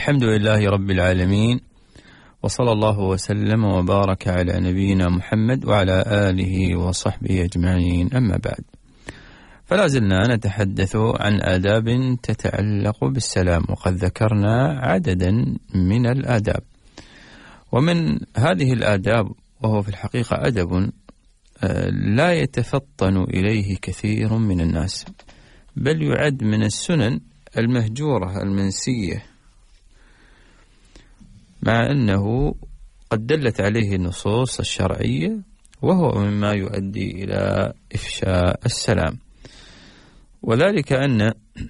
الحمد لله رب العالمين، وصلى الله وسلم وبارك على نبينا محمد وعلى آله وصحبه أجمعين، أما بعد. فلا زلنا نتحدث عن آداب تتعلق بالسلام، وقد ذكرنا عددا من الآداب. ومن هذه الآداب، وهو في الحقيقة أدب لا يتفطن إليه كثير من الناس، بل يعد من السنن المهجورة المنسية، مع أنه قد دلت عليه النصوص الشرعية، وهو مما يؤدي إلى إفشاء السلام. وذلك أن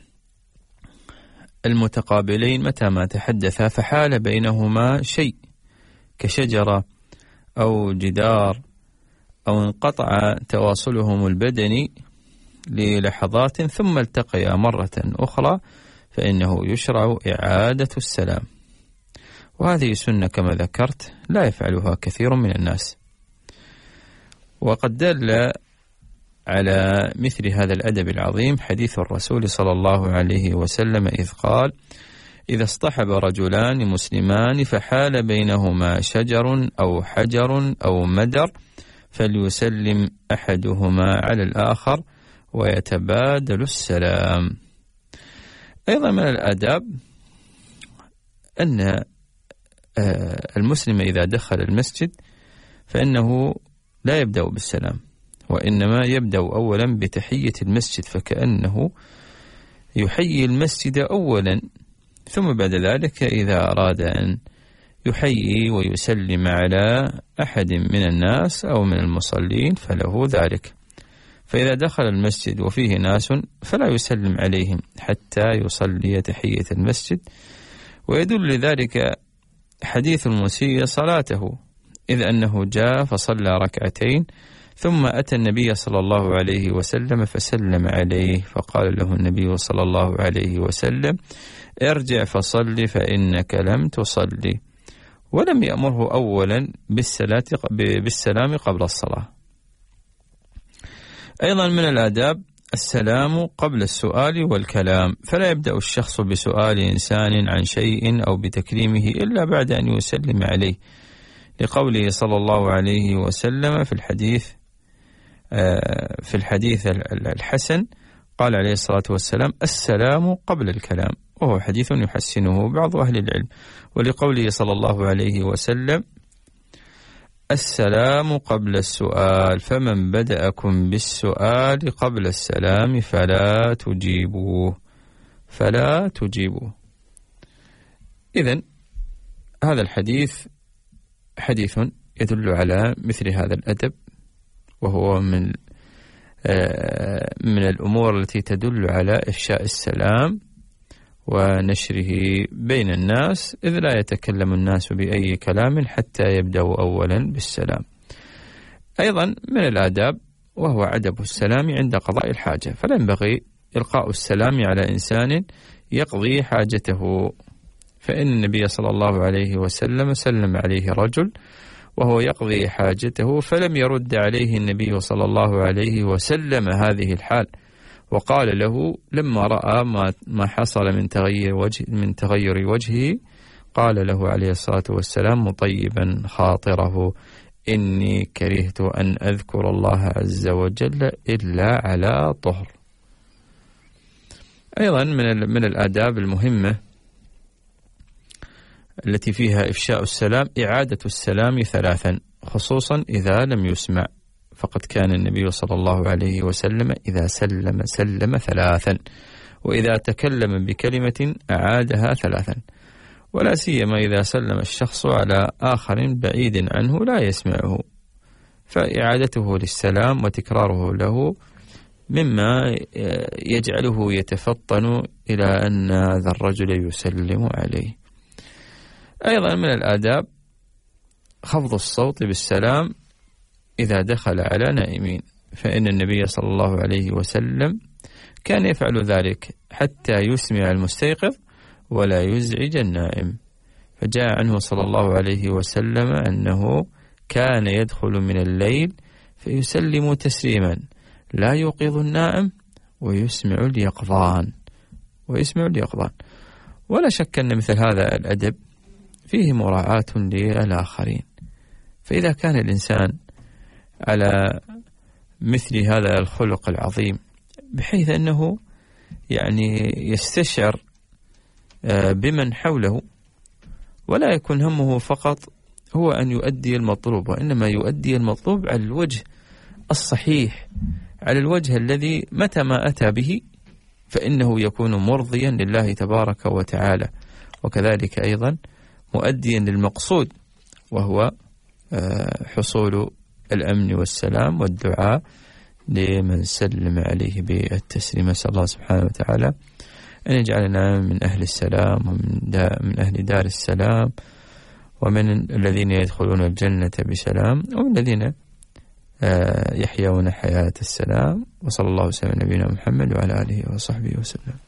المتقابلين متى ما تحدثا فحال بينهما شيء كشجرة أو جدار، أو انقطع تواصلهم البدني للحظات ثم التقيا مرة أخرى، فإنه يشرع إعادة السلام. وهذه سنة كما ذكرت لا يفعلها كثير من الناس. وقد دل على مثل هذا الأدب العظيم حديث الرسول صلى الله عليه وسلم إذ قال: إذا اصطحب رجلان مسلمان فحال بينهما شجر أو حجر أو مدر فليسلم أحدهما على الآخر ويتبادل السلام. أيضا من الآداب أن المسلم إذا دخل المسجد فإنه لا يبدأ بالسلام، وإنما يبدأ أولا بتحية المسجد، فكأنه يحيي المسجد أولا، ثم بعد ذلك إذا أراد أن يحيي ويسلم على أحد من الناس أو من المصلين فله ذلك. فإذا دخل المسجد وفيه ناس فلا يسلم عليهم حتى يصلي تحية المسجد. ويدل لذلك حديث المسيء صلاته، إذ أنه جاء فصلى ركعتين ثم أتى النبي صلى الله عليه وسلم فسلم عليه، فقال له النبي صلى الله عليه وسلم: ارجع فصلي فإنك لم تصلي، ولم يأمره أولا بالسلام قبل الصلاة. أيضا من الآداب السلام قبل السؤال والكلام، فلا يبدأ الشخص بسؤال إنسان عن شيء أو بتكريمه إلا بعد أن يسلم عليه، لقوله صلى الله عليه وسلم في الحديث الحسن قال عليه الصلاة والسلام: السلام قبل الكلام، وهو حديث يحسنه بعض أهل العلم. ولقوله صلى الله عليه وسلم: السلام قبل السؤال، فمن بدأكم بالسؤال قبل السلام فلا تجيبوه. إذن هذا الحديث حديث يدل على مثل هذا الأدب، وهو من الأمور التي تدل على إفشاء السلام ونشره بين الناس، إذ لا يتكلم الناس بأي كلام حتى يبدأوا أولا بالسلام. أيضا من الآداب وهو عدم السلام عند قضاء الحاجة، فلا ينبغي إلقاء السلام على إنسان يقضي حاجته، فإن النبي صلى الله عليه وسلم سلم عليه رجل وهو يقضي حاجته فلم يرد عليه النبي صلى الله عليه وسلم هذه الحال، وقال له لما رأى ما حصل من تغير وجهه، قال له عليه الصلاة والسلام مطيبا خاطره: إني كرهت أن أذكر الله عز وجل إلا على طهر. أيضا من الآداب المهمة التي فيها إفشاء السلام إعادة السلام 3، خصوصا إذا لم يسمع، فقد كان النبي صلى الله عليه وسلم إذا سلم 3، وإذا تكلم بكلمة أعادها 3، ولا سيما إذا سلم الشخص على آخر بعيد عنه لا يسمعه، فإعادته للسلام وتكراره له مما يجعله يتفطن إلى أن هذا الرجل يسلم عليه. أيضا من الآداب خفض الصوت بالسلام إذا دخل على نائمين، فإن النبي صلى الله عليه وسلم كان يفعل ذلك حتى يسمع المستيقظ ولا يزعج النائم. فجاء عنه صلى الله عليه وسلم أنه كان يدخل من الليل فيسلم تسليما لا يوقظ النائم ويسمع اليقظان. ولا شك أن مثل هذا الأدب فيه مراعاة للآخرين. فإذا كان الإنسان على مثل هذا الخلق العظيم بحيث أنه يعني يستشعر بمن حوله ولا يكون همه فقط هو أن يؤدي المطلوب، وإنما يؤدي المطلوب على الوجه الصحيح، على الوجه الذي متى ما أتى به فإنه يكون مرضيا لله تبارك وتعالى، وكذلك أيضا مؤديا للمقصود وهو حصول الأمن والسلام والدعاء لمن سلم عليه بالتسليم. نسأل الله سبحانه وتعالى أن يجعلنا من أهل السلام ومن أهل دار السلام، ومن الذين يدخلون الجنة بسلام، ومن الذين يحيون حياة السلام. وصلى الله وسلم على نبينا محمد وعلى آله وصحبه وسلم.